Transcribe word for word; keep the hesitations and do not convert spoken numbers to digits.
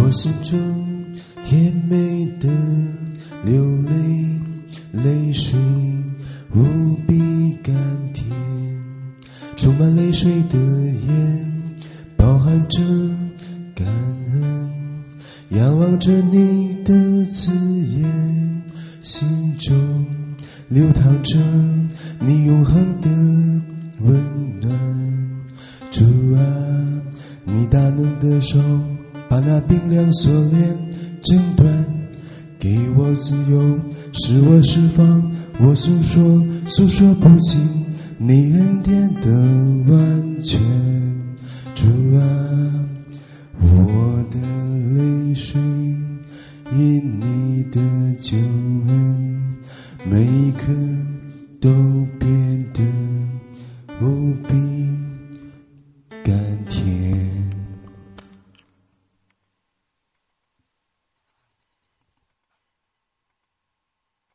我心中甜美的流泪，泪水无比甘甜，充满泪水的眼包含着感恩，仰望着你的刺眼，心中流淌着你永恒的温暖。主啊，你大能的手把那冰凉锁链挣断，给我自由，使我释放，我诉说诉说不尽你恩典的完全。主啊，我的泪水因你的救恩每一刻都变